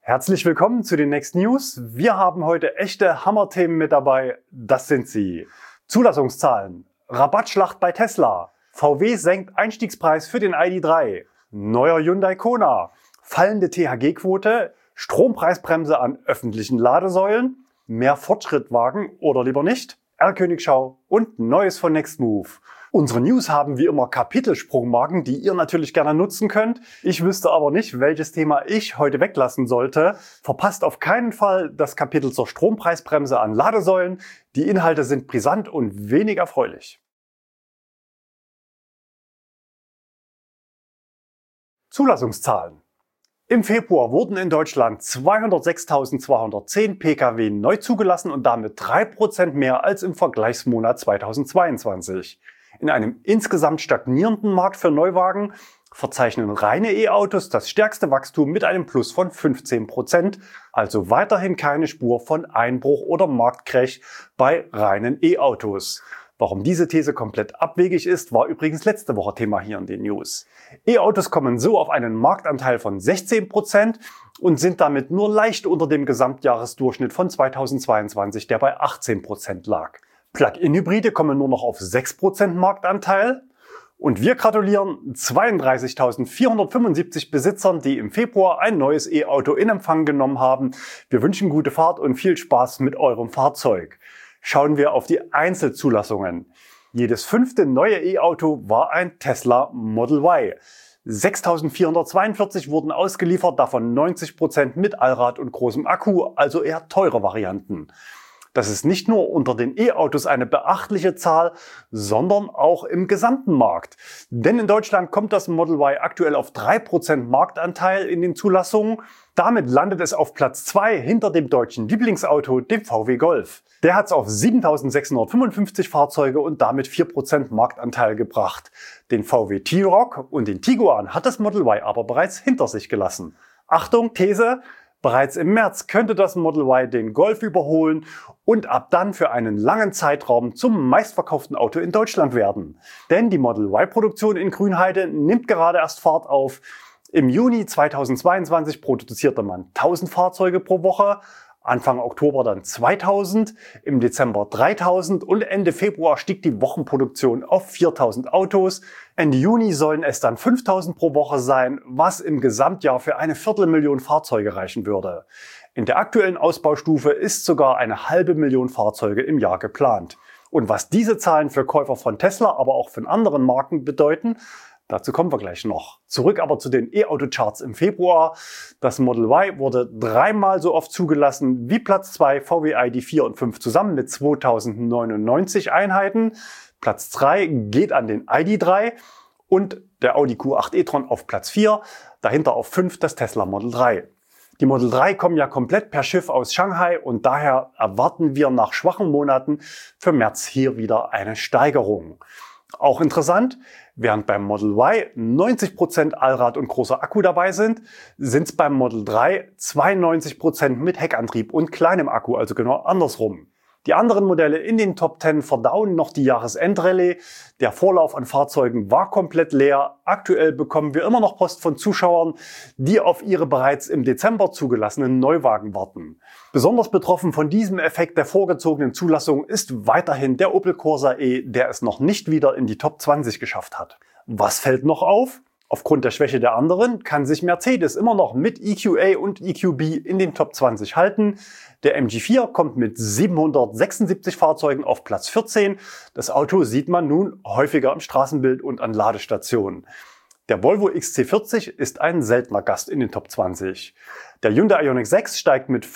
Herzlich willkommen zu den Next News. Wir haben heute echte Hammerthemen mit dabei. Das sind sie: Zulassungszahlen, Rabattschlacht bei Tesla, VW senkt Einstiegspreis für den ID.3, neuer Hyundai Kona, fallende THG-Quote, Strompreisbremse an öffentlichen Ladesäulen, mehr Fortschrittwagen oder lieber nicht, R-Königschau und Neues von Nextmove. Unsere News haben wie immer Kapitelsprungmarken, die ihr natürlich gerne nutzen könnt. Ich wüsste aber nicht, welches Thema ich heute weglassen sollte. Verpasst auf keinen Fall das Kapitel zur Strompreisbremse an Ladesäulen. Die Inhalte sind brisant und wenig erfreulich. Zulassungszahlen. Im Februar wurden in Deutschland 206.210 Pkw neu zugelassen und damit 3% mehr als im Vergleichsmonat 2022. In einem insgesamt stagnierenden Markt für Neuwagen verzeichnen reine E-Autos das stärkste Wachstum mit einem Plus von 15%, also weiterhin keine Spur von Einbruch oder Marktcrash bei reinen E-Autos. Warum diese These komplett abwegig ist, war übrigens letzte Woche Thema hier in den News. E-Autos kommen so auf einen Marktanteil von 16% und sind damit nur leicht unter dem Gesamtjahresdurchschnitt von 2022, der bei 18% lag. Plug-in-Hybride kommen nur noch auf 6% Marktanteil und wir gratulieren 32.475 Besitzern, die im Februar ein neues E-Auto in Empfang genommen haben. Wir wünschen gute Fahrt und viel Spaß mit eurem Fahrzeug. Schauen wir auf die Einzelzulassungen. Jedes 5. neue E-Auto war ein Tesla Model Y. 6.442 wurden ausgeliefert, davon 90% mit Allrad und großem Akku, also eher teure Varianten. Das ist nicht nur unter den E-Autos eine beachtliche Zahl, sondern auch im gesamten Markt. Denn in Deutschland kommt das Model Y aktuell auf 3% Marktanteil in den Zulassungen. Damit landet es auf Platz 2 hinter dem deutschen Lieblingsauto, dem VW Golf. Der hat es auf 7.655 Fahrzeuge und damit 4% Marktanteil gebracht. Den VW T-Roc und den Tiguan hat das Model Y aber bereits hinter sich gelassen. Achtung, These! Bereits im März könnte das Model Y den Golf überholen und ab dann für einen langen Zeitraum zum meistverkauften Auto in Deutschland werden. Denn die Model Y-Produktion in Grünheide nimmt gerade erst Fahrt auf. Im Juni 2022 produzierte man 1000 Fahrzeuge pro Woche, Anfang Oktober dann 2000, im Dezember 3000 und Ende Februar stieg die Wochenproduktion auf 4000 Autos. Ende Juni sollen es dann 5000 pro Woche sein, was im Gesamtjahr für eine Viertelmillion Fahrzeuge reichen würde. In der aktuellen Ausbaustufe ist sogar 500.000 Fahrzeuge im Jahr geplant. Und was diese Zahlen für Käufer von Tesla, aber auch von anderen Marken bedeuten, dazu kommen wir gleich noch. Zurück aber zu den E-Auto-Charts im Februar. Das Model Y wurde 3-mal so oft zugelassen wie Platz 2 VW ID.4 und 5 zusammen mit 2099 Einheiten. Platz 3 geht an den ID.3 und der Audi Q8 e-tron auf Platz 4. Dahinter auf 5 das Tesla Model 3. Die Model 3 kommen ja komplett per Schiff aus Shanghai und daher erwarten wir nach schwachen Monaten für März hier wieder eine Steigerung. Auch interessant, während beim Model Y 90% Allrad und großer Akku dabei sind, sind es beim Model 3 92% mit Heckantrieb und kleinem Akku, also genau andersrum. Die anderen Modelle in den Top 10 verdauen noch die Jahresendrallye. Der Vorlauf an Fahrzeugen war komplett leer. Aktuell bekommen wir immer noch Post von Zuschauern, die auf ihre bereits im Dezember zugelassenen Neuwagen warten. Besonders betroffen von diesem Effekt der vorgezogenen Zulassung ist weiterhin der Opel Corsa E, der es noch nicht wieder in die Top 20 geschafft hat. Was fällt noch auf? Aufgrund der Schwäche der anderen kann sich Mercedes immer noch mit EQA und EQB in den Top 20 halten. Der MG4 kommt mit 776 Fahrzeugen auf Platz 14. Das Auto sieht man nun häufiger im Straßenbild und an Ladestationen. Der Volvo XC40 ist ein seltener Gast in den Top 20. Der Hyundai Ioniq 6 steigt mit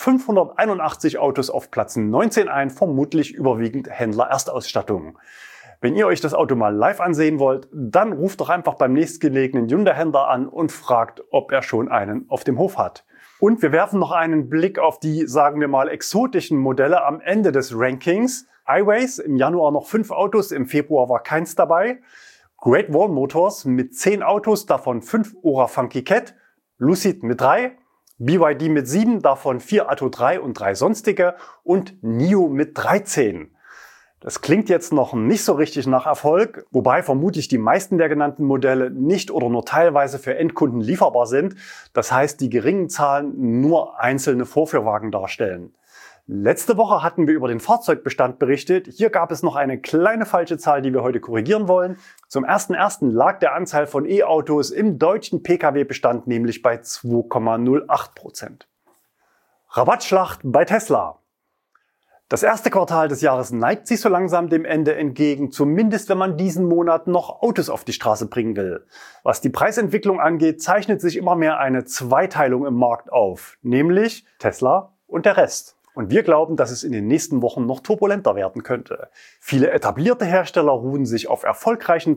581 Autos auf Platz 19 ein, vermutlich überwiegend Händler-Erstausstattung. Wenn ihr euch das Auto mal live ansehen wollt, dann ruft doch einfach beim nächstgelegenen Hyundai-Händler an und fragt, ob er schon einen auf dem Hof hat. Und wir werfen noch einen Blick auf die, sagen wir mal, exotischen Modelle am Ende des Rankings. iWays im Januar noch 5 Autos, im Februar war keins dabei. Great Wall Motors mit 10 Autos, davon 5 Ora Funky Cat. Lucid mit 3. BYD mit 7, davon 4 Atto 3 und 3 sonstige. Und NIO mit 13. Das klingt jetzt noch nicht so richtig nach Erfolg, wobei vermutlich die meisten der genannten Modelle nicht oder nur teilweise für Endkunden lieferbar sind. Das heißt, die geringen Zahlen nur einzelne Vorführwagen darstellen. Letzte Woche hatten wir über den Fahrzeugbestand berichtet. Hier gab es noch eine kleine falsche Zahl, die wir heute korrigieren wollen. Zum 1.1. lag der Anteil von E-Autos im deutschen Pkw-Bestand nämlich bei 2,08%. Rabattschlacht bei Tesla. Das erste Quartal des Jahres neigt sich so langsam dem Ende entgegen, zumindest wenn man diesen Monat noch Autos auf die Straße bringen will. Was die Preisentwicklung angeht, zeichnet sich immer mehr eine Zweiteilung im Markt auf, nämlich Tesla und der Rest. Und wir glauben, dass es in den nächsten Wochen noch turbulenter werden könnte. Viele etablierte Hersteller ruhen sich auf erfolgreichen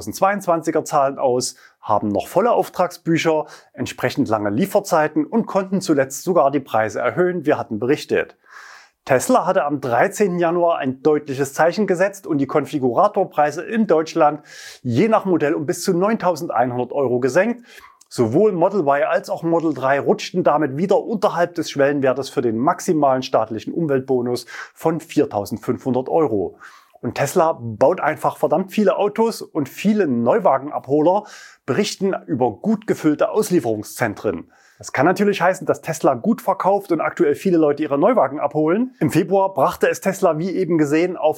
2022er Zahlen aus, haben noch volle Auftragsbücher, entsprechend lange Lieferzeiten und konnten zuletzt sogar die Preise erhöhen, wir hatten berichtet. Tesla hatte am 13. Januar ein deutliches Zeichen gesetzt und die Konfiguratorpreise in Deutschland je nach Modell um bis zu 9.100 € gesenkt. Sowohl Model Y als auch Model 3 rutschten damit wieder unterhalb des Schwellenwertes für den maximalen staatlichen Umweltbonus von 4.500 €. Und Tesla baut einfach verdammt viele Autos und viele Neuwagenabholer berichten über gut gefüllte Auslieferungszentren. Das kann natürlich heißen, dass Tesla gut verkauft und aktuell viele Leute ihre Neuwagen abholen. Im Februar brachte es Tesla, wie eben gesehen, auf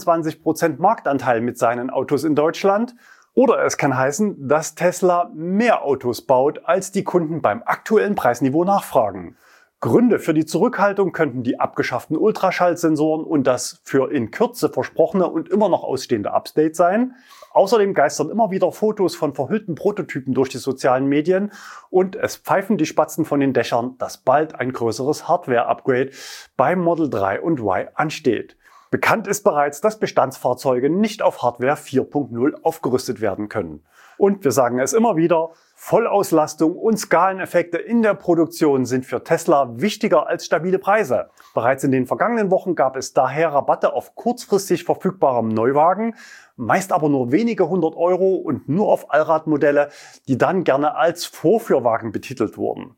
24% Marktanteil mit seinen Autos in Deutschland. Oder es kann heißen, dass Tesla mehr Autos baut, als die Kunden beim aktuellen Preisniveau nachfragen. Gründe für die Zurückhaltung könnten die abgeschafften Ultraschallsensoren und das für in Kürze versprochene und immer noch ausstehende Update sein. Außerdem geistern immer wieder Fotos von verhüllten Prototypen durch die sozialen Medien und es pfeifen die Spatzen von den Dächern, dass bald ein größeres Hardware-Upgrade beim Model 3 und Y ansteht. Bekannt ist bereits, dass Bestandsfahrzeuge nicht auf Hardware 4.0 aufgerüstet werden können. Und wir sagen es immer wieder, Vollauslastung und Skaleneffekte in der Produktion sind für Tesla wichtiger als stabile Preise. Bereits in den vergangenen Wochen gab es daher Rabatte auf kurzfristig verfügbarem Neuwagen, meist aber nur wenige 100 € und nur auf Allradmodelle, die dann gerne als Vorführwagen betitelt wurden.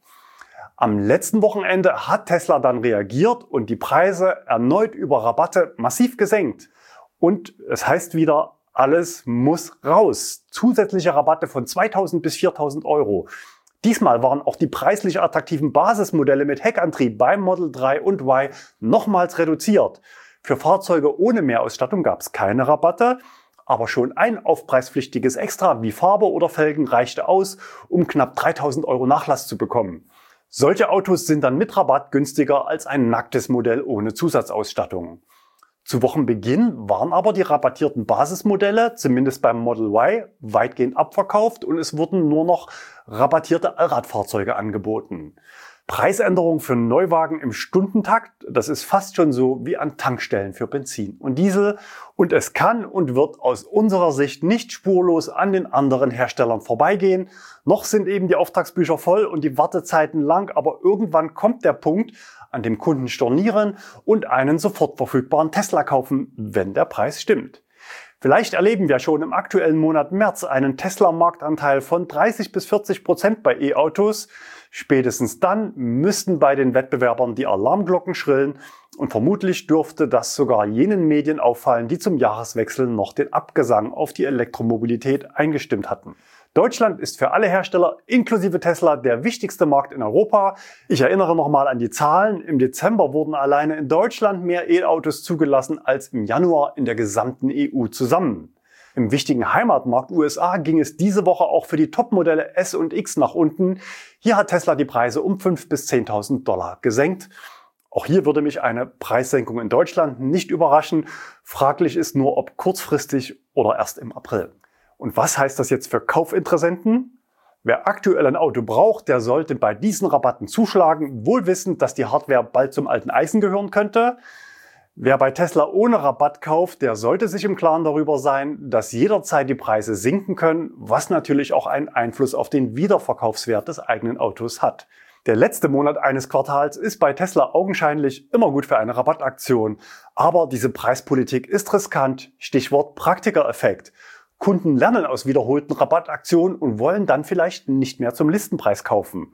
Am letzten Wochenende hat Tesla dann reagiert und die Preise erneut über Rabatte massiv gesenkt. Und es heißt wieder, alles muss raus. Zusätzliche Rabatte von 2.000 bis 4.000 €. Diesmal waren auch die preislich attraktiven Basismodelle mit Heckantrieb beim Model 3 und Y nochmals reduziert. Für Fahrzeuge ohne Mehrausstattung gab es keine Rabatte, aber schon ein aufpreispflichtiges Extra wie Farbe oder Felgen reichte aus, um knapp 3.000 € Nachlass zu bekommen. Solche Autos sind dann mit Rabatt günstiger als ein nacktes Modell ohne Zusatzausstattung. Zu Wochenbeginn waren aber die rabattierten Basismodelle, zumindest beim Model Y, weitgehend abverkauft und es wurden nur noch rabattierte Allradfahrzeuge angeboten. Preisänderungen für Neuwagen im Stundentakt, das ist fast schon so wie an Tankstellen für Benzin und Diesel. Und es kann und wird aus unserer Sicht nicht spurlos an den anderen Herstellern vorbeigehen. Noch sind eben die Auftragsbücher voll und die Wartezeiten lang, aber irgendwann kommt der Punkt, an dem Kunden stornieren und einen sofort verfügbaren Tesla kaufen, wenn der Preis stimmt. Vielleicht erleben wir schon im aktuellen Monat März einen Tesla-Marktanteil von 30 bis 40% bei E-Autos. Spätestens dann müssten bei den Wettbewerbern die Alarmglocken schrillen und vermutlich dürfte das sogar jenen Medien auffallen, die zum Jahreswechsel noch den Abgesang auf die Elektromobilität eingestimmt hatten. Deutschland ist für alle Hersteller inklusive Tesla der wichtigste Markt in Europa. Ich erinnere nochmal an die Zahlen. Im Dezember wurden alleine in Deutschland mehr E-Autos zugelassen als im Januar in der gesamten EU zusammen. Im wichtigen Heimatmarkt USA ging es diese Woche auch für die Topmodelle S und X nach unten. Hier hat Tesla die Preise um 5.000 bis 10.000 $ gesenkt. Auch hier würde mich eine Preissenkung in Deutschland nicht überraschen. Fraglich ist nur, ob kurzfristig oder erst im April. Und was heißt das jetzt für Kaufinteressenten? Wer aktuell ein Auto braucht, der sollte bei diesen Rabatten zuschlagen, wohl wissend, dass die Hardware bald zum alten Eisen gehören könnte. Wer bei Tesla ohne Rabatt kauft, der sollte sich im Klaren darüber sein, dass jederzeit die Preise sinken können, was natürlich auch einen Einfluss auf den Wiederverkaufswert des eigenen Autos hat. Der letzte Monat eines Quartals ist bei Tesla augenscheinlich immer gut für eine Rabattaktion. Aber diese Preispolitik ist riskant. Stichwort Praktikereffekt. Kunden lernen aus wiederholten Rabattaktionen und wollen dann vielleicht nicht mehr zum Listenpreis kaufen.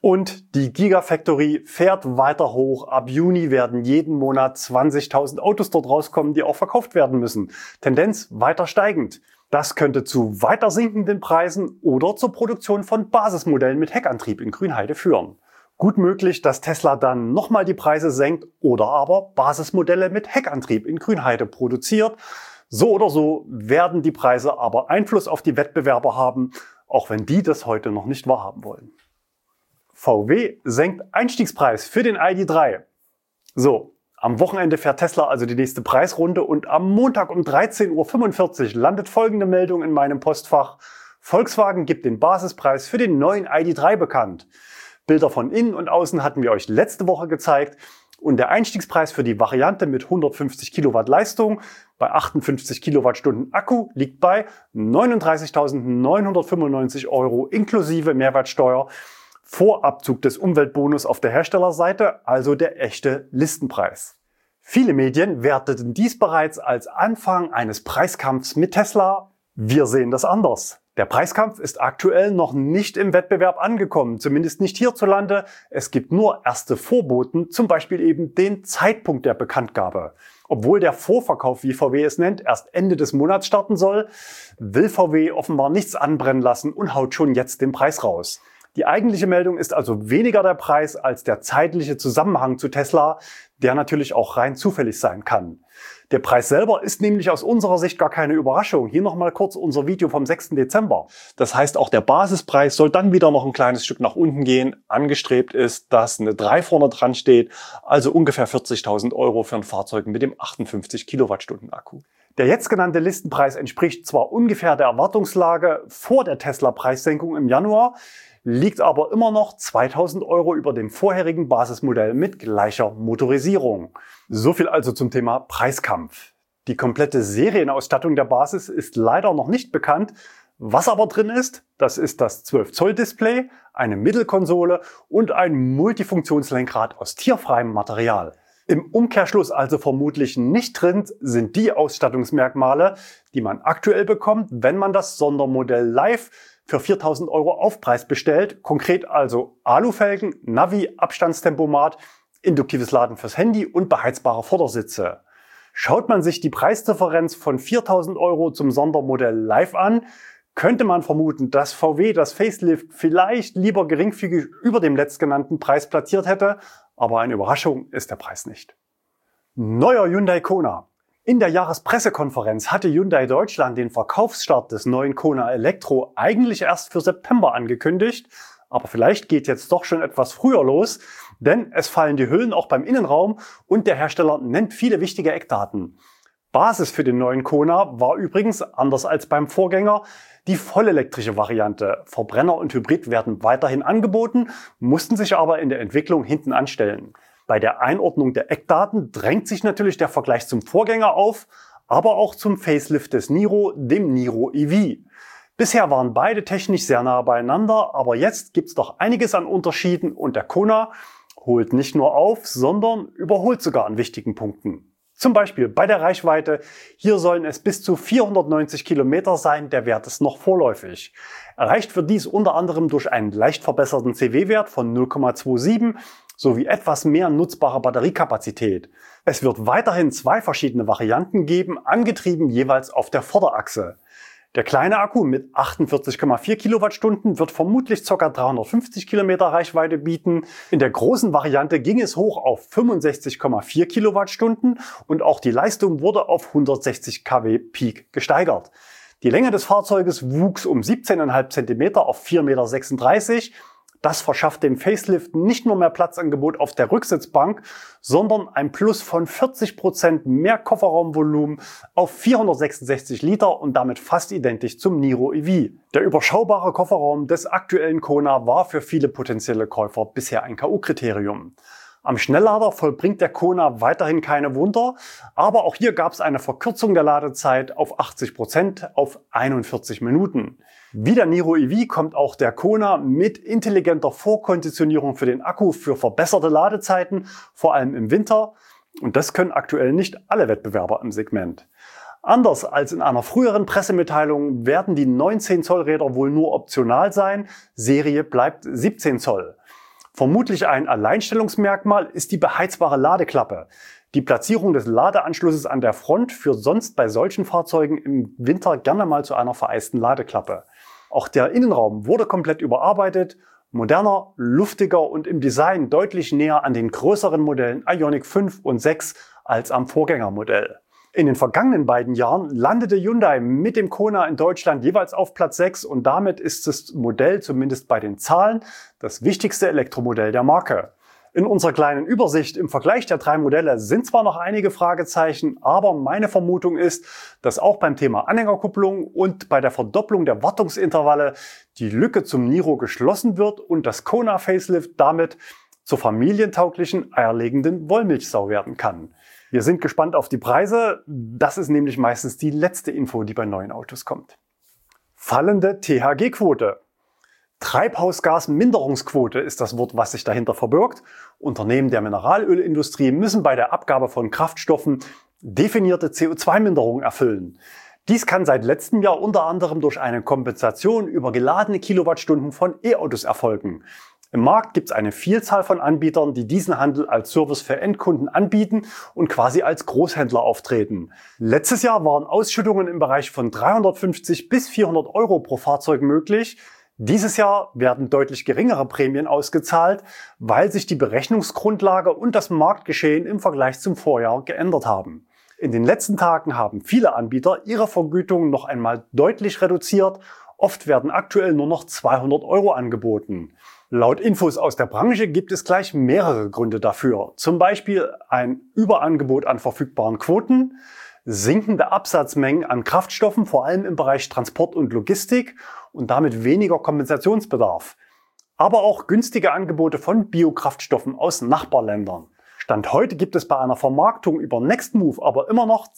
Und die Gigafactory fährt weiter hoch. Ab Juni werden jeden Monat 20.000 Autos dort rauskommen, die auch verkauft werden müssen. Tendenz weiter steigend. Das könnte zu weiter sinkenden Preisen oder zur Produktion von Basismodellen mit Heckantrieb in Grünheide führen. Gut möglich, dass Tesla dann nochmal die Preise senkt oder aber Basismodelle mit Heckantrieb in Grünheide produziert. So oder so werden die Preise aber Einfluss auf die Wettbewerber haben, auch wenn die das heute noch nicht wahrhaben wollen. VW senkt Einstiegspreis für den ID.3. So, am Wochenende fährt Tesla also die nächste Preisrunde und am Montag um 13:45 Uhr landet folgende Meldung in meinem Postfach. Volkswagen gibt den Basispreis für den neuen ID.3 bekannt. Bilder von innen und außen hatten wir euch letzte Woche gezeigt und der Einstiegspreis für die Variante mit 150 Kilowatt Leistung bei 58 Kilowattstunden Akku liegt bei 39.995 € inklusive Mehrwertsteuer. Vor Abzug des Umweltbonus auf der Herstellerseite, also der echte Listenpreis. Viele Medien werteten dies bereits als Anfang eines Preiskampfs mit Tesla. Wir sehen das anders. Der Preiskampf ist aktuell noch nicht im Wettbewerb angekommen, zumindest nicht hierzulande. Es gibt nur erste Vorboten, zum Beispiel eben den Zeitpunkt der Bekanntgabe. Obwohl der Vorverkauf, wie VW es nennt, erst Ende des Monats starten soll, will VW offenbar nichts anbrennen lassen und haut schon jetzt den Preis raus. Die eigentliche Meldung ist also weniger der Preis als der zeitliche Zusammenhang zu Tesla, der natürlich auch rein zufällig sein kann. Der Preis selber ist nämlich aus unserer Sicht gar keine Überraschung. Hier nochmal kurz unser Video vom 6. Dezember. Das heißt, auch der Basispreis soll dann wieder noch ein kleines Stück nach unten gehen. Angestrebt ist, dass eine 3 vorne dran steht, also ungefähr 40.000 € für ein Fahrzeug mit dem 58 Kilowattstunden Akku. Der jetzt genannte Listenpreis entspricht zwar ungefähr der Erwartungslage vor der Tesla-Preissenkung im Januar, liegt aber immer noch 2.000 € über dem vorherigen Basismodell mit gleicher Motorisierung. So viel also zum Thema Preiskampf. Die komplette Serienausstattung der Basis ist leider noch nicht bekannt. Was aber drin ist, das ist das 12-Zoll-Display, eine Mittelkonsole und ein Multifunktionslenkrad aus tierfreiem Material. Im Umkehrschluss also vermutlich nicht drin sind die Ausstattungsmerkmale, die man aktuell bekommt, wenn man das Sondermodell Live für 4.000 € Aufpreis bestellt. Konkret also Alufelgen, Navi, Abstandstempomat, induktives Laden fürs Handy und beheizbare Vordersitze. Schaut man sich die Preisdifferenz von 4.000 € zum Sondermodell Live an, könnte man vermuten, dass VW das Facelift vielleicht lieber geringfügig über dem letztgenannten Preis platziert hätte, aber eine Überraschung ist der Preis nicht. Neuer Hyundai Kona. In der Jahrespressekonferenz hatte Hyundai Deutschland den Verkaufsstart des neuen Kona Elektro eigentlich erst für September angekündigt, aber vielleicht geht jetzt doch schon etwas früher los, denn es fallen die Hüllen auch beim Innenraum und der Hersteller nennt viele wichtige Eckdaten. Basis für den neuen Kona war übrigens, anders als beim Vorgänger, die vollelektrische Variante. Verbrenner und Hybrid werden weiterhin angeboten, mussten sich aber in der Entwicklung hinten anstellen. Bei der Einordnung der Eckdaten drängt sich natürlich der Vergleich zum Vorgänger auf, aber auch zum Facelift des Niro, dem Niro EV. Bisher waren beide technisch sehr nah beieinander, aber jetzt gibt's doch einiges an Unterschieden und der Kona holt nicht nur auf, sondern überholt sogar an wichtigen Punkten. Zum Beispiel bei der Reichweite, hier sollen es bis zu 490 Kilometer sein, der Wert ist noch vorläufig. Erreicht wird dies unter anderem durch einen leicht verbesserten CW-Wert von 0,27 sowie etwas mehr nutzbare Batteriekapazität. Es wird weiterhin 2 verschiedene Varianten geben, angetrieben jeweils auf der Vorderachse. Der kleine Akku mit 48,4 Kilowattstunden wird vermutlich ca. 350 Kilometer Reichweite bieten. In der großen Variante ging es hoch auf 65,4 Kilowattstunden und auch die Leistung wurde auf 160 kW Peak gesteigert. Die Länge des Fahrzeuges wuchs um 17,5 cm auf 4,36 Meter. Das verschafft dem Facelift nicht nur mehr Platzangebot auf der Rücksitzbank, sondern ein Plus von 40% mehr Kofferraumvolumen auf 466 Liter und damit fast identisch zum Niro EV. Der überschaubare Kofferraum des aktuellen Kona war für viele potenzielle Käufer bisher ein K.O.-Kriterium. Am Schnelllader vollbringt der Kona weiterhin keine Wunder, aber auch hier gab es eine Verkürzung der Ladezeit auf 80% auf 41 Minuten. Wie der Niro EV kommt auch der Kona mit intelligenter Vorkonditionierung für den Akku für verbesserte Ladezeiten, vor allem im Winter. Und das können aktuell nicht alle Wettbewerber im Segment. Anders als in einer früheren Pressemitteilung werden die 19 Zoll Räder wohl nur optional sein. Serie bleibt 17 Zoll. Vermutlich ein Alleinstellungsmerkmal ist die beheizbare Ladeklappe. Die Platzierung des Ladeanschlusses an der Front führt sonst bei solchen Fahrzeugen im Winter gerne mal zu einer vereisten Ladeklappe. Auch der Innenraum wurde komplett überarbeitet, moderner, luftiger und im Design deutlich näher an den größeren Modellen Ioniq 5 und 6 als am Vorgängermodell. In den vergangenen beiden Jahren landete Hyundai mit dem Kona in Deutschland jeweils auf Platz 6 und damit ist das Modell zumindest bei den Zahlen das wichtigste Elektromodell der Marke. In unserer kleinen Übersicht im Vergleich der drei Modelle sind zwar noch einige Fragezeichen, aber meine Vermutung ist, dass auch beim Thema Anhängerkupplung und bei der Verdopplung der Wartungsintervalle die Lücke zum Niro geschlossen wird und das Kona Facelift damit zur familientauglichen, eierlegenden Wollmilchsau werden kann. Wir sind gespannt auf die Preise. Das ist nämlich meistens die letzte Info, die bei neuen Autos kommt. Fallende THG-Quote. Treibhausgasminderungsquote ist das Wort, was sich dahinter verbirgt. Unternehmen der Mineralölindustrie müssen bei der Abgabe von Kraftstoffen definierte CO2-Minderungen erfüllen. Dies kann seit letztem Jahr unter anderem durch eine Kompensation über geladene Kilowattstunden von E-Autos erfolgen. Im Markt gibt es eine Vielzahl von Anbietern, die diesen Handel als Service für Endkunden anbieten und quasi als Großhändler auftreten. Letztes Jahr waren Ausschüttungen im Bereich von 350 bis 400 Euro pro Fahrzeug möglich. Dieses Jahr werden deutlich geringere Prämien ausgezahlt, weil sich die Berechnungsgrundlage und das Marktgeschehen im Vergleich zum Vorjahr geändert haben. In den letzten Tagen haben viele Anbieter ihre Vergütung noch einmal deutlich reduziert. Oft werden aktuell nur noch 200 Euro angeboten. Laut Infos aus der Branche gibt es gleich mehrere Gründe dafür. Zum Beispiel ein Überangebot an verfügbaren Quoten, sinkende Absatzmengen an Kraftstoffen, vor allem im Bereich Transport und Logistik und damit weniger Kompensationsbedarf. Aber auch günstige Angebote von Biokraftstoffen aus Nachbarländern. Stand heute gibt es bei einer Vermarktung über Nextmove aber immer noch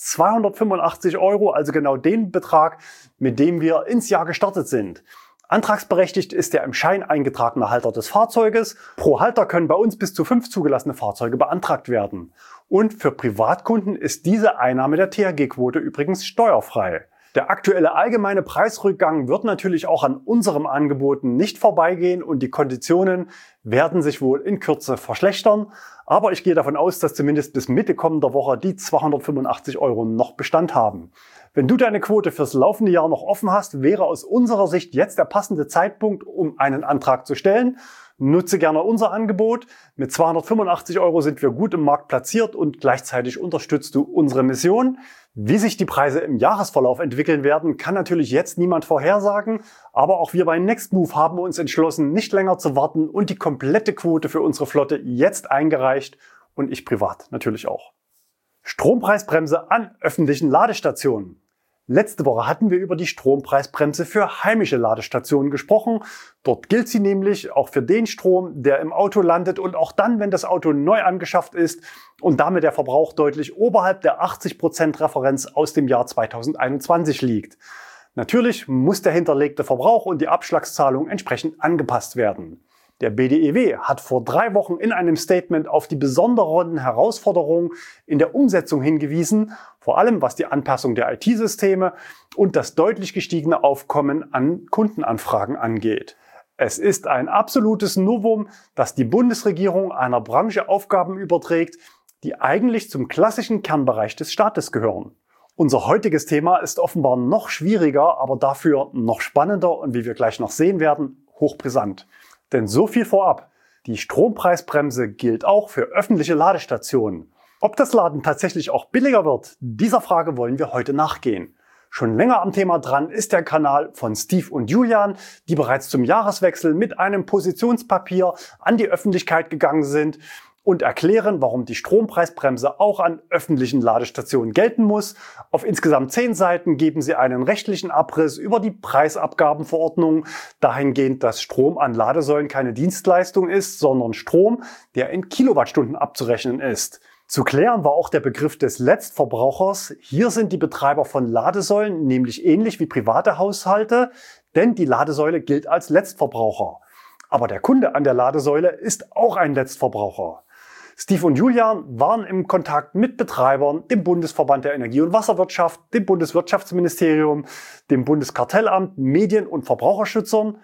285 Euro, also genau den Betrag, mit dem wir ins Jahr gestartet sind. Antragsberechtigt ist der im Schein eingetragene Halter des Fahrzeuges. Pro Halter können bei uns bis zu 5 zugelassene Fahrzeuge beantragt werden. Und für Privatkunden ist diese Einnahme der THG-Quote übrigens steuerfrei. Der aktuelle allgemeine Preisrückgang wird natürlich auch an unserem Angeboten nicht vorbeigehen und die Konditionen werden sich wohl in Kürze verschlechtern. Aber ich gehe davon aus, dass zumindest bis Mitte kommender Woche die 285 Euro noch Bestand haben. Wenn du deine Quote fürs laufende Jahr noch offen hast, wäre aus unserer Sicht jetzt der passende Zeitpunkt, um einen Antrag zu stellen. Nutze gerne unser Angebot. Mit 285 Euro sind wir gut im Markt platziert und gleichzeitig unterstützt du unsere Mission. Wie sich die Preise im Jahresverlauf entwickeln werden, kann natürlich jetzt niemand vorhersagen. Aber auch wir bei Nextmove haben uns entschlossen, nicht länger zu warten und die komplette Quote für unsere Flotte jetzt eingereicht und ich privat natürlich auch. Strompreisbremse an öffentlichen Ladestationen. Letzte Woche hatten wir über die Strompreisbremse für heimische Ladestationen gesprochen. Dort gilt sie nämlich auch für den Strom, der im Auto landet und auch dann, wenn das Auto neu angeschafft ist und damit der Verbrauch deutlich oberhalb der 80% Referenz aus dem Jahr 2021 liegt. Natürlich muss der hinterlegte Verbrauch und die Abschlagszahlung entsprechend angepasst werden. Der BDEW hat vor 3 Wochen in einem Statement auf die besonderen Herausforderungen in der Umsetzung hingewiesen, vor allem was die Anpassung der IT-Systeme und das deutlich gestiegene Aufkommen an Kundenanfragen angeht. Es ist ein absolutes Novum, dass die Bundesregierung einer Branche Aufgaben überträgt, die eigentlich zum klassischen Kernbereich des Staates gehören. Unser heutiges Thema ist offenbar noch schwieriger, aber dafür noch spannender und wie wir gleich noch sehen werden, hochbrisant. Denn so viel vorab, die Strompreisbremse gilt auch für öffentliche Ladestationen. Ob das Laden tatsächlich auch billiger wird, dieser Frage wollen wir heute nachgehen. Schon länger am Thema dran ist der Kanal von Steve und Julian, die bereits zum Jahreswechsel mit einem Positionspapier an die Öffentlichkeit gegangen sind und erklären, warum die Strompreisbremse auch an öffentlichen Ladestationen gelten muss. Auf insgesamt 10 Seiten geben sie einen rechtlichen Abriss über die Preisabgabenverordnung, dahingehend, dass Strom an Ladesäulen keine Dienstleistung ist, sondern Strom, der in Kilowattstunden abzurechnen ist. Zu klären war auch der Begriff des Letztverbrauchers. Hier sind die Betreiber von Ladesäulen nämlich ähnlich wie private Haushalte, denn die Ladesäule gilt als Letztverbraucher. Aber der Kunde an der Ladesäule ist auch ein Letztverbraucher. Steve und Julian waren im Kontakt mit Betreibern, dem Bundesverband der Energie- und Wasserwirtschaft, dem Bundeswirtschaftsministerium, dem Bundeskartellamt, Medien- und Verbraucherschützern.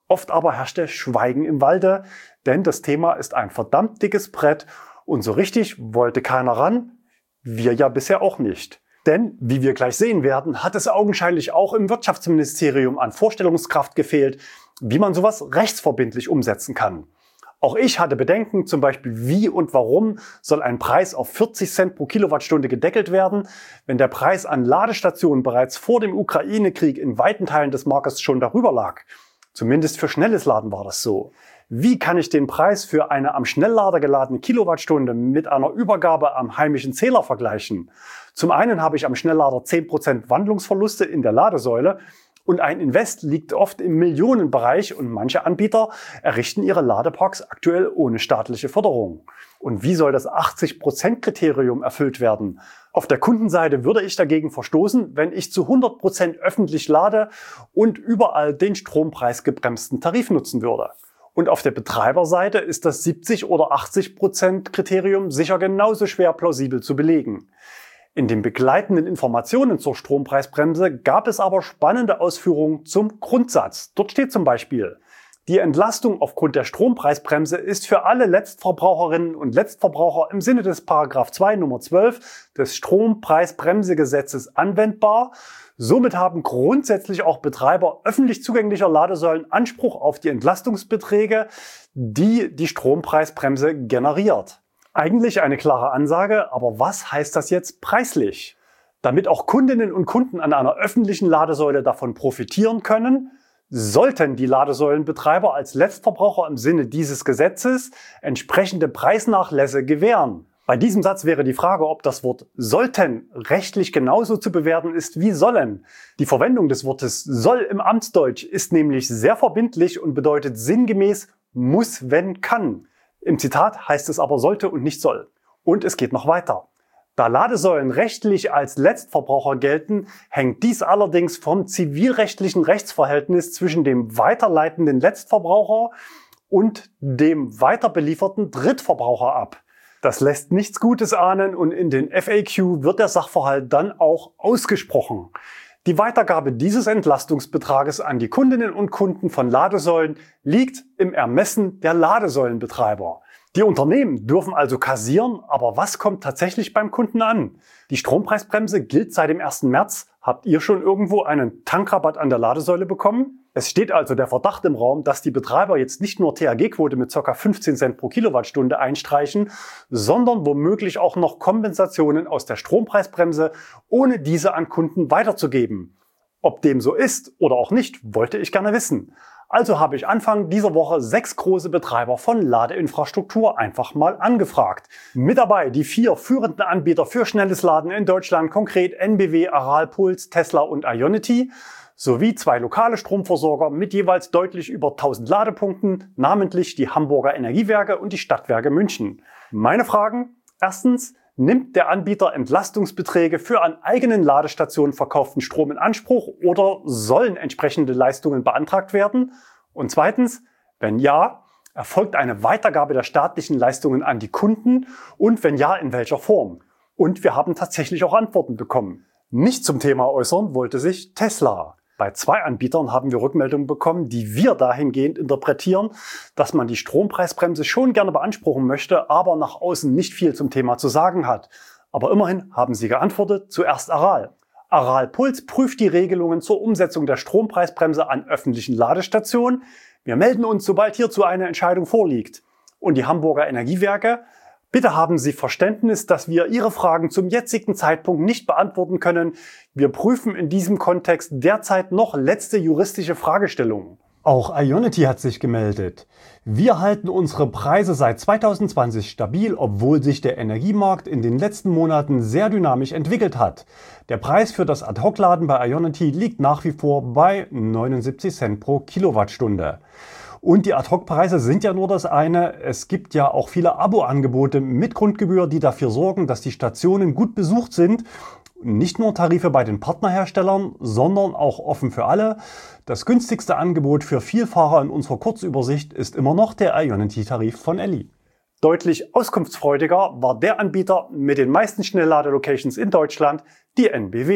Oft aber herrschte Schweigen im Walde, denn das Thema ist ein verdammt dickes Brett und so richtig wollte keiner ran, wir ja bisher auch nicht. Denn, wie wir gleich sehen werden, hat es augenscheinlich auch im Wirtschaftsministerium an Vorstellungskraft gefehlt, wie man sowas rechtsverbindlich umsetzen kann. Auch ich hatte Bedenken, zum Beispiel wie und warum soll ein Preis auf 40 Cent pro Kilowattstunde gedeckelt werden, wenn der Preis an Ladestationen bereits vor dem Ukraine-Krieg in weiten Teilen des Marktes schon darüber lag. Zumindest für schnelles Laden war das so. Wie kann ich den Preis für eine am Schnelllader geladene Kilowattstunde mit einer Übergabe am heimischen Zähler vergleichen? Zum einen habe ich am Schnelllader 10% Wandlungsverluste in der Ladesäule und ein Invest liegt oft im Millionenbereich und manche Anbieter errichten ihre Ladeparks aktuell ohne staatliche Förderung. Und wie soll das 80%-Kriterium erfüllt werden? Auf der Kundenseite würde ich dagegen verstoßen, wenn ich zu 100% öffentlich lade und überall den strompreisgebremsten Tarif nutzen würde. Und auf der Betreiberseite ist das 70- oder 80%-Kriterium sicher genauso schwer plausibel zu belegen. In den begleitenden Informationen zur Strompreisbremse gab es aber spannende Ausführungen zum Grundsatz. Dort steht zum Beispiel: Die Entlastung aufgrund der Strompreisbremse ist für alle Letztverbraucherinnen und Letztverbraucher im Sinne des § 2 Nr. 12 des Strompreisbremsegesetzes anwendbar. Somit haben grundsätzlich auch Betreiber öffentlich zugänglicher Ladesäulen Anspruch auf die Entlastungsbeträge, die die Strompreisbremse generiert. Eigentlich eine klare Ansage, aber was heißt das jetzt preislich? Damit auch Kundinnen und Kunden an einer öffentlichen Ladesäule davon profitieren können, sollten die Ladesäulenbetreiber als Letztverbraucher im Sinne dieses Gesetzes entsprechende Preisnachlässe gewähren. Bei diesem Satz wäre die Frage, ob das Wort sollten rechtlich genauso zu bewerten ist wie sollen. Die Verwendung des Wortes soll im Amtsdeutsch ist nämlich sehr verbindlich und bedeutet sinngemäß muss, wenn, kann. Im Zitat heißt es aber sollte und nicht soll. Und es geht noch weiter. Da Ladesäulen rechtlich als Letztverbraucher gelten, hängt dies allerdings vom zivilrechtlichen Rechtsverhältnis zwischen dem weiterleitenden Letztverbraucher und dem weiterbelieferten Drittverbraucher ab. Das lässt nichts Gutes ahnen und in den FAQ wird der Sachverhalt dann auch ausgesprochen. Die Weitergabe dieses Entlastungsbetrages an die Kundinnen und Kunden von Ladesäulen liegt im Ermessen der Ladesäulenbetreiber. Die Unternehmen dürfen also kassieren, aber was kommt tatsächlich beim Kunden an? Die Strompreisbremse gilt seit dem 1. März. Habt ihr schon irgendwo einen Tankrabatt an der Ladesäule bekommen? Es steht also der Verdacht im Raum, dass die Betreiber jetzt nicht nur THG-Quote mit ca. 15 Cent pro Kilowattstunde einstreichen, sondern womöglich auch noch Kompensationen aus der Strompreisbremse, ohne diese an Kunden weiterzugeben. Ob dem so ist oder auch nicht, wollte ich gerne wissen. Also habe ich Anfang dieser Woche 6 große Betreiber von Ladeinfrastruktur einfach mal angefragt. Mit dabei die 4 führenden Anbieter für schnelles Laden in Deutschland, konkret NBW, Aral, Puls, Tesla und Ionity, sowie 2 lokale Stromversorger mit jeweils deutlich über 1000 Ladepunkten, namentlich die Hamburger Energiewerke und die Stadtwerke München. Meine Fragen: Erstens, nimmt der Anbieter Entlastungsbeträge für an eigenen Ladestationen verkauften Strom in Anspruch oder sollen entsprechende Leistungen beantragt werden? Und zweitens, wenn ja, erfolgt eine Weitergabe der staatlichen Leistungen an die Kunden und wenn ja, in welcher Form? Und wir haben tatsächlich auch Antworten bekommen. Nicht zum Thema äußern wollte sich Tesla. Bei 2 Anbietern haben wir Rückmeldungen bekommen, die wir dahingehend interpretieren, dass man die Strompreisbremse schon gerne beanspruchen möchte, aber nach außen nicht viel zum Thema zu sagen hat. Aber immerhin haben sie geantwortet, zuerst Aral. Aral Puls prüft die Regelungen zur Umsetzung der Strompreisbremse an öffentlichen Ladestationen. Wir melden uns, sobald hierzu eine Entscheidung vorliegt. Und die Hamburger Energiewerke: Bitte haben Sie Verständnis, dass wir Ihre Fragen zum jetzigen Zeitpunkt nicht beantworten können. Wir prüfen in diesem Kontext derzeit noch letzte juristische Fragestellungen. Auch Ionity hat sich gemeldet. Wir halten unsere Preise seit 2020 stabil, obwohl sich der Energiemarkt in den letzten Monaten sehr dynamisch entwickelt hat. Der Preis für das Ad-Hoc-Laden bei Ionity liegt nach wie vor bei 79 Cent pro Kilowattstunde. Und die Ad-Hoc-Preise sind ja nur das eine. Es gibt ja auch viele Abo-Angebote mit Grundgebühr, die dafür sorgen, dass die Stationen gut besucht sind. Nicht nur Tarife bei den Partnerherstellern, sondern auch offen für alle. Das günstigste Angebot für Vielfahrer in unserer Kurzübersicht ist immer noch der Ionity-Tarif von Elli. Deutlich auskunftsfreudiger war der Anbieter mit den meisten Schnellladelocations in Deutschland, die NBW.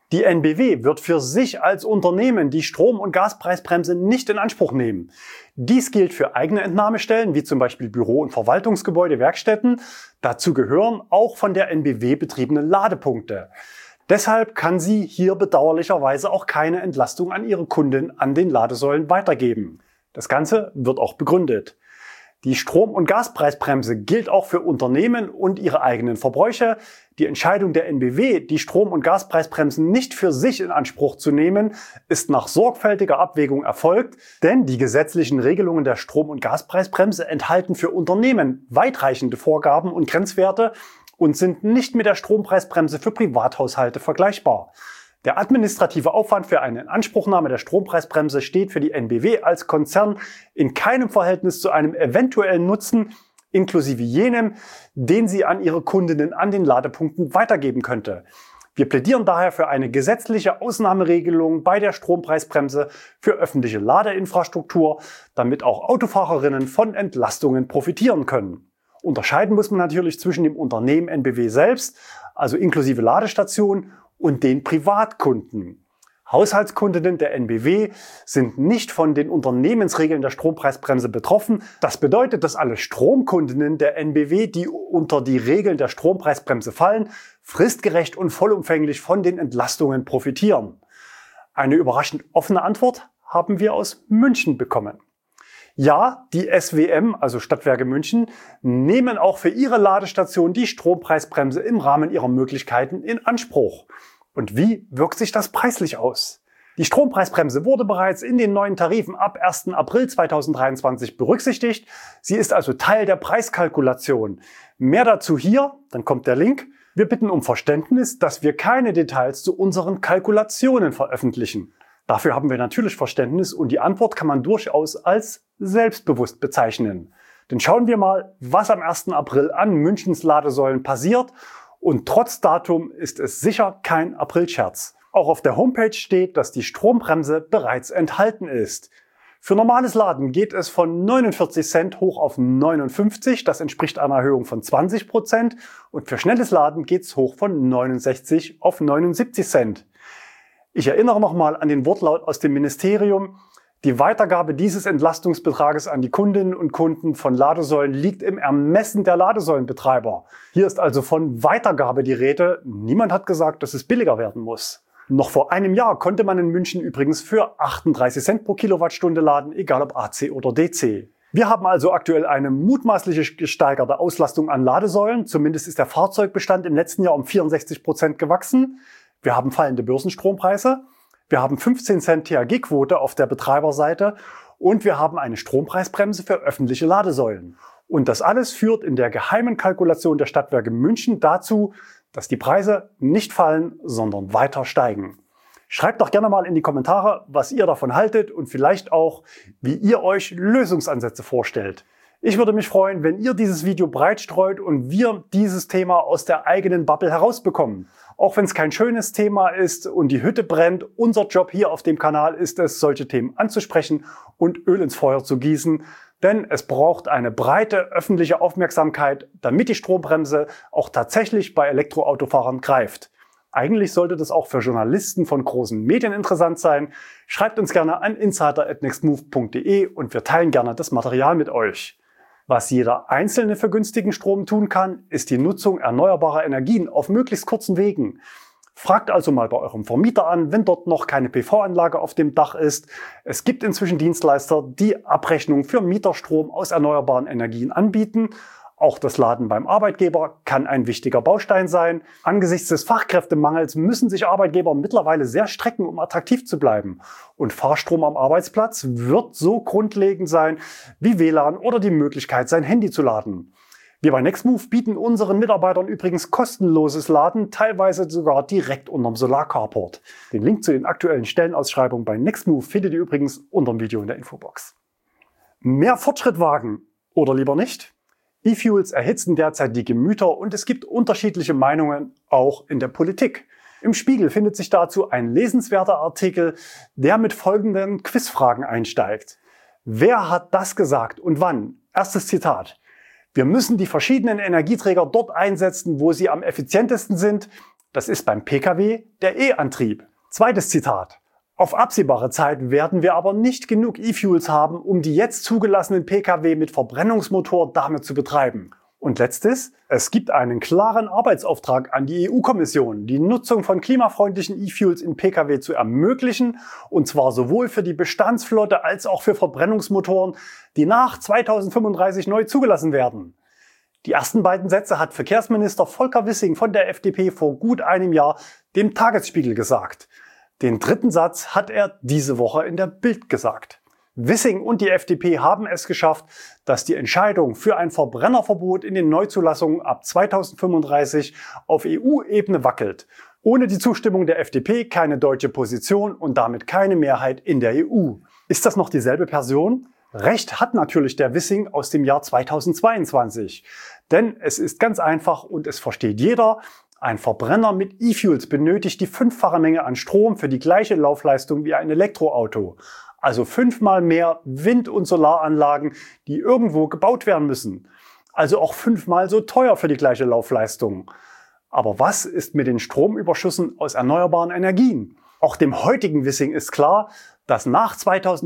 Die NBW wird für sich als Unternehmen die Strom- und Gaspreisbremse nicht in Anspruch nehmen. Dies gilt für eigene Entnahmestellen, wie zum Beispiel Büro- und Verwaltungsgebäude, Werkstätten. Dazu gehören auch von der NBW betriebene Ladepunkte. Deshalb kann sie hier bedauerlicherweise auch keine Entlastung an ihre Kunden an den Ladesäulen weitergeben. Das Ganze wird auch begründet. Die Strom- und Gaspreisbremse gilt auch für Unternehmen und ihre eigenen Verbräuche. Die Entscheidung der NBW, die Strom- und Gaspreisbremsen nicht für sich in Anspruch zu nehmen, ist nach sorgfältiger Abwägung erfolgt, denn die gesetzlichen Regelungen der Strom- und Gaspreisbremse enthalten für Unternehmen weitreichende Vorgaben und Grenzwerte und sind nicht mit der Strompreisbremse für Privathaushalte vergleichbar. Der administrative Aufwand für eine Inanspruchnahme der Strompreisbremse steht für die NBW als Konzern in keinem Verhältnis zu einem eventuellen Nutzen, inklusive jenem, den sie an ihre Kundinnen an den Ladepunkten weitergeben könnte. Wir plädieren daher für eine gesetzliche Ausnahmeregelung bei der Strompreisbremse für öffentliche Ladeinfrastruktur, damit auch Autofahrerinnen von Entlastungen profitieren können. Unterscheiden muss man natürlich zwischen dem Unternehmen NBW selbst, also inklusive Ladestation, und den Privatkunden. Haushaltskundinnen der NBW sind nicht von den Unternehmensregeln der Strompreisbremse betroffen. Das bedeutet, dass alle Stromkundinnen der NBW, die unter die Regeln der Strompreisbremse fallen, fristgerecht und vollumfänglich von den Entlastungen profitieren. Eine überraschend offene Antwort haben wir aus München bekommen. Ja, die SWM, also Stadtwerke München, nehmen auch für ihre Ladestation die Strompreisbremse im Rahmen ihrer Möglichkeiten in Anspruch. Und wie wirkt sich das preislich aus? Die Strompreisbremse wurde bereits in den neuen Tarifen ab 1. April 2023 berücksichtigt. Sie ist also Teil der Preiskalkulation. Mehr dazu hier, dann kommt der Link. Wir bitten um Verständnis, dass wir keine Details zu unseren Kalkulationen veröffentlichen. Dafür haben wir natürlich Verständnis und die Antwort kann man durchaus als selbstbewusst bezeichnen. Denn schauen wir mal, was am 1. April an Münchens Ladesäulen passiert. Und trotz Datum ist es sicher kein Aprilscherz. Auch auf der Homepage steht, dass die Strombremse bereits enthalten ist. Für normales Laden geht es von 49 Cent hoch auf 59, das entspricht einer Erhöhung von 20%. Und für schnelles Laden geht es hoch von 69 auf 79 Cent. Ich erinnere nochmal an den Wortlaut aus dem Ministerium. Die Weitergabe dieses Entlastungsbetrages an die Kundinnen und Kunden von Ladesäulen liegt im Ermessen der Ladesäulenbetreiber. Hier ist also von Weitergabe die Rede. Niemand hat gesagt, dass es billiger werden muss. Noch vor einem Jahr konnte man in München übrigens für 38 Cent pro Kilowattstunde laden, egal ob AC oder DC. Wir haben also aktuell eine mutmaßliche gesteigerte Auslastung an Ladesäulen. Zumindest ist der Fahrzeugbestand im letzten Jahr um 64% gewachsen. Wir haben fallende Börsenstrompreise, wir haben 15 Cent THG-Quote auf der Betreiberseite und wir haben eine Strompreisbremse für öffentliche Ladesäulen. Und das alles führt in der geheimen Kalkulation der Stadtwerke München dazu, dass die Preise nicht fallen, sondern weiter steigen. Schreibt doch gerne mal in die Kommentare, was ihr davon haltet und vielleicht auch, wie ihr euch Lösungsansätze vorstellt. Ich würde mich freuen, wenn ihr dieses Video breit streut und wir dieses Thema aus der eigenen Bubble herausbekommen. Auch wenn es kein schönes Thema ist und die Hütte brennt, unser Job hier auf dem Kanal ist es, solche Themen anzusprechen und Öl ins Feuer zu gießen. Denn es braucht eine breite öffentliche Aufmerksamkeit, damit die Strombremse auch tatsächlich bei Elektroautofahrern greift. Eigentlich sollte das auch für Journalisten von großen Medien interessant sein. Schreibt uns gerne an insider@nextmove.de und wir teilen gerne das Material mit euch. Was jeder Einzelne für günstigen Strom tun kann, ist die Nutzung erneuerbarer Energien auf möglichst kurzen Wegen. Fragt also mal bei eurem Vermieter an, wenn dort noch keine PV-Anlage auf dem Dach ist. Es gibt inzwischen Dienstleister, die Abrechnung für Mieterstrom aus erneuerbaren Energien anbieten. Auch das Laden beim Arbeitgeber kann ein wichtiger Baustein sein. Angesichts des Fachkräftemangels müssen sich Arbeitgeber mittlerweile sehr strecken, um attraktiv zu bleiben. Und Fahrstrom am Arbeitsplatz wird so grundlegend sein wie WLAN oder die Möglichkeit, sein Handy zu laden. Wir bei Nextmove bieten unseren Mitarbeitern übrigens kostenloses Laden, teilweise sogar direkt unterm Solarcarport. Den Link zu den aktuellen Stellenausschreibungen bei Nextmove findet ihr übrigens unter dem Video in der Infobox. Mehr Fortschritt wagen oder lieber nicht? E-Fuels erhitzen derzeit die Gemüter und es gibt unterschiedliche Meinungen, auch in der Politik. Im Spiegel findet sich dazu ein lesenswerter Artikel, der mit folgenden Quizfragen einsteigt. Wer hat das gesagt und wann? Erstes Zitat. Wir müssen die verschiedenen Energieträger dort einsetzen, wo sie am effizientesten sind. Das ist beim Pkw der E-Antrieb. Zweites Zitat. Auf absehbare Zeit werden wir aber nicht genug E-Fuels haben, um die jetzt zugelassenen Pkw mit Verbrennungsmotor damit zu betreiben. Und letztes, es gibt einen klaren Arbeitsauftrag an die EU-Kommission, die Nutzung von klimafreundlichen E-Fuels in Pkw zu ermöglichen, und zwar sowohl für die Bestandsflotte als auch für Verbrennungsmotoren, die nach 2035 neu zugelassen werden. Die ersten beiden Sätze hat Verkehrsminister Volker Wissing von der FDP vor gut einem Jahr dem Tagesspiegel gesagt. Den dritten Satz hat er diese Woche in der Bild gesagt. Wissing und die FDP haben es geschafft, dass die Entscheidung für ein Verbrennerverbot in den Neuzulassungen ab 2035 auf EU-Ebene wackelt. Ohne die Zustimmung der FDP keine deutsche Position und damit keine Mehrheit in der EU. Ist das noch dieselbe Person? Recht hat natürlich der Wissing aus dem Jahr 2022. Denn es ist ganz einfach und es versteht jeder, ein Verbrenner mit E-Fuels benötigt die 5-fache Menge an Strom für die gleiche Laufleistung wie ein Elektroauto. Also 5-mal mehr Wind- und Solaranlagen, die irgendwo gebaut werden müssen. Also auch 5-mal so teuer für die gleiche Laufleistung. Aber was ist mit den Stromüberschüssen aus erneuerbaren Energien? Auch dem heutigen Wissing ist klar, dass nach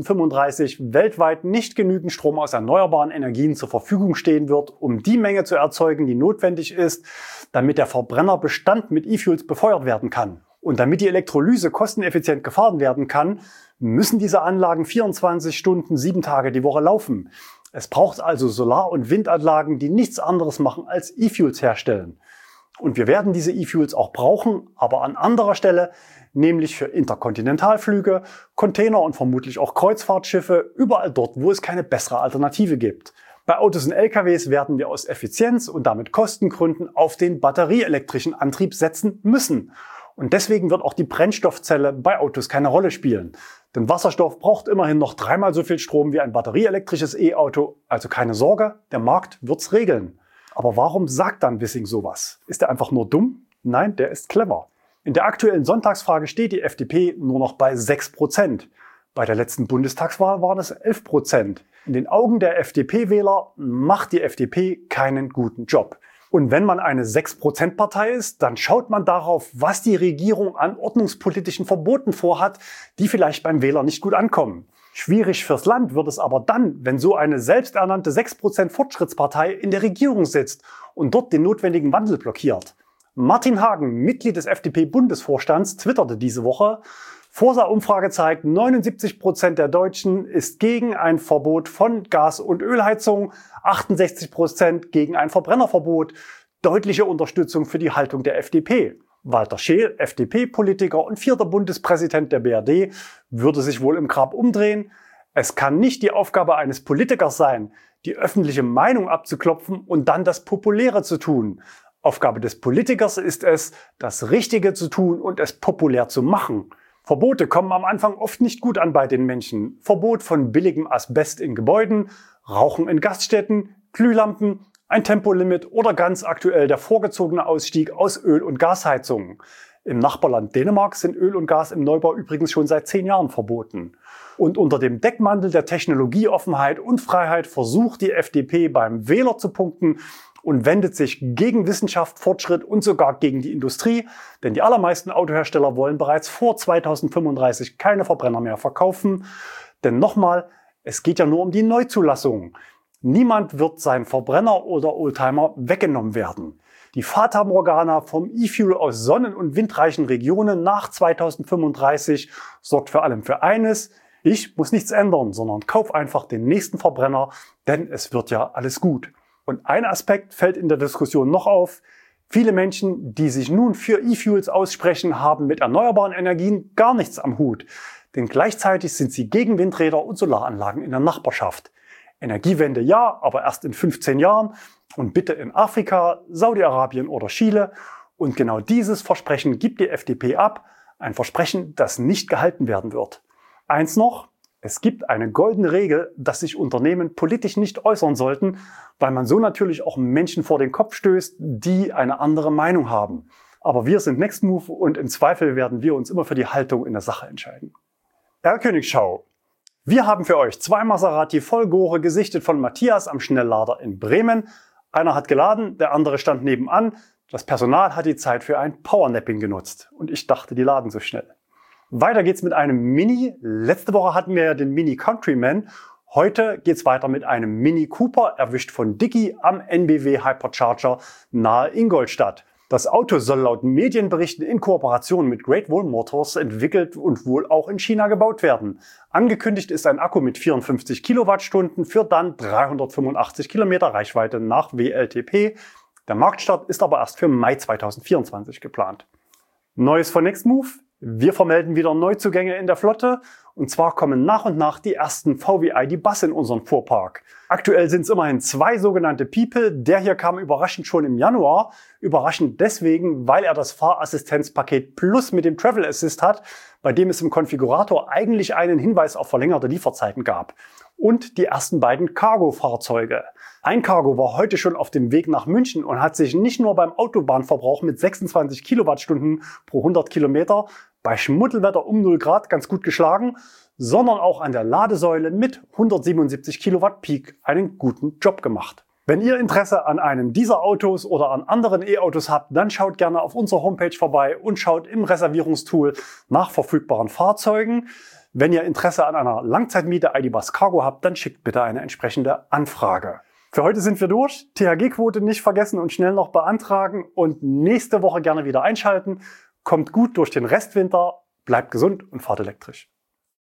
2035 weltweit nicht genügend Strom aus erneuerbaren Energien zur Verfügung stehen wird, um die Menge zu erzeugen, die notwendig ist, damit der Verbrennerbestand mit E-Fuels befeuert werden kann. Und damit die Elektrolyse kosteneffizient gefahren werden kann, müssen diese Anlagen 24 Stunden, 7 Tage die Woche laufen. Es braucht also Solar- und Windanlagen, die nichts anderes machen als E-Fuels herstellen. Und wir werden diese E-Fuels auch brauchen, aber an anderer Stelle, nämlich für Interkontinentalflüge, Container und vermutlich auch Kreuzfahrtschiffe, überall dort, wo es keine bessere Alternative gibt. Bei Autos und LKWs werden wir aus Effizienz- und damit Kostengründen auf den batterieelektrischen Antrieb setzen müssen. Und deswegen wird auch die Brennstoffzelle bei Autos keine Rolle spielen. Denn Wasserstoff braucht immerhin noch 3-mal so viel Strom wie ein batterieelektrisches E-Auto. Also keine Sorge, der Markt wird's regeln. Aber warum sagt dann Wissing sowas? Ist er einfach nur dumm? Nein, der ist clever. In der aktuellen Sonntagsfrage steht die FDP nur noch bei 6%. Bei der letzten Bundestagswahl waren es 11%. In den Augen der FDP-Wähler macht die FDP keinen guten Job. Und wenn man eine 6%-Partei ist, dann schaut man darauf, was die Regierung an ordnungspolitischen Verboten vorhat, die vielleicht beim Wähler nicht gut ankommen. Schwierig fürs Land wird es aber dann, wenn so eine selbsternannte 6% Fortschrittspartei in der Regierung sitzt und dort den notwendigen Wandel blockiert. Martin Hagen, Mitglied des FDP-Bundesvorstands, twitterte diese Woche: Forsa-Umfrage zeigt, 79% der Deutschen ist gegen ein Verbot von Gas- und Ölheizung, 68% gegen ein Verbrennerverbot. Deutliche Unterstützung für die Haltung der FDP. Walter Scheel, FDP-Politiker und 4. Bundespräsident der BRD, würde sich wohl im Grab umdrehen. Es kann nicht die Aufgabe eines Politikers sein, die öffentliche Meinung abzuklopfen und dann das Populäre zu tun. Aufgabe des Politikers ist es, das Richtige zu tun und es populär zu machen. Verbote kommen am Anfang oft nicht gut an bei den Menschen. Verbot von billigem Asbest in Gebäuden, Rauchen in Gaststätten, Glühlampen, ein Tempolimit oder ganz aktuell der vorgezogene Ausstieg aus Öl- und Gasheizungen. Im Nachbarland Dänemark sind Öl und Gas im Neubau übrigens schon seit 10 Jahren verboten. Und unter dem Deckmantel der Technologieoffenheit und Freiheit versucht die FDP beim Wähler zu punkten und wendet sich gegen Wissenschaft, Fortschritt und sogar gegen die Industrie, denn die allermeisten Autohersteller wollen bereits vor 2035 keine Verbrenner mehr verkaufen. Denn nochmal, es geht ja nur um die Neuzulassung. Niemand wird sein Verbrenner oder Oldtimer weggenommen werden. Die Fata Morgana vom E-Fuel aus sonnen- und windreichen Regionen nach 2035 sorgt vor allem für eines: Ich muss nichts ändern, sondern kauf einfach den nächsten Verbrenner, denn es wird ja alles gut. Und ein Aspekt fällt in der Diskussion noch auf: Viele Menschen, die sich nun für E-Fuels aussprechen, haben mit erneuerbaren Energien gar nichts am Hut. Denn gleichzeitig sind sie gegen Windräder und Solaranlagen in der Nachbarschaft. Energiewende ja, aber erst in 15 Jahren und bitte in Afrika, Saudi-Arabien oder Chile. Und genau dieses Versprechen gibt die FDP ab. Ein Versprechen, das nicht gehalten werden wird. Eins noch: Es gibt eine goldene Regel, dass sich Unternehmen politisch nicht äußern sollten, weil man so natürlich auch Menschen vor den Kopf stößt, die eine andere Meinung haben. Aber wir sind Nextmove und im Zweifel werden wir uns immer für die Haltung in der Sache entscheiden. Erlkönigschau. Wir haben für euch 2 Maserati Vollgore gesichtet von Matthias am Schnelllader in Bremen. Einer hat geladen, der andere stand nebenan. Das Personal hat die Zeit für ein Powernapping genutzt und ich dachte, die laden so schnell. Weiter geht's mit einem Mini. Letzte Woche hatten wir ja den Mini Countryman. Heute geht's weiter mit einem Mini Cooper, erwischt von Dicky am NBW Hypercharger nahe Ingolstadt. Das Auto soll laut Medienberichten in Kooperation mit Great Wall Motors entwickelt und wohl auch in China gebaut werden. Angekündigt ist ein Akku mit 54 Kilowattstunden für dann 385 Kilometer Reichweite nach WLTP. Der Marktstart ist aber erst für Mai 2024 geplant. Neues von Nextmove. Wir vermelden wieder Neuzugänge in der Flotte und zwar kommen nach und nach die ersten VW ID.Bus in unseren Fuhrpark. Aktuell sind es immerhin 2 sogenannte People. Der hier kam überraschend schon im Januar. Überraschend deswegen, weil er das Fahrassistenzpaket Plus mit dem Travel Assist hat, bei dem es im Konfigurator eigentlich einen Hinweis auf verlängerte Lieferzeiten gab. Und die ersten beiden Cargo-Fahrzeuge. Ein Cargo war heute schon auf dem Weg nach München und hat sich nicht nur beim Autobahnverbrauch mit 26 Kilowattstunden pro 100 Kilometer bei Schmuddelwetter um 0 Grad ganz gut geschlagen, sondern auch an der Ladesäule mit 177 Kilowatt Peak einen guten Job gemacht. Wenn ihr Interesse an einem dieser Autos oder an anderen E-Autos habt, dann schaut gerne auf unserer Homepage vorbei und schaut im Reservierungstool nach verfügbaren Fahrzeugen. Wenn ihr Interesse an einer Langzeitmiete ID.Bus Cargo habt, dann schickt bitte eine entsprechende Anfrage. Für heute sind wir durch. THG-Quote nicht vergessen und schnell noch beantragen und nächste Woche gerne wieder einschalten. Kommt gut durch den Restwinter, bleibt gesund und fahrt elektrisch.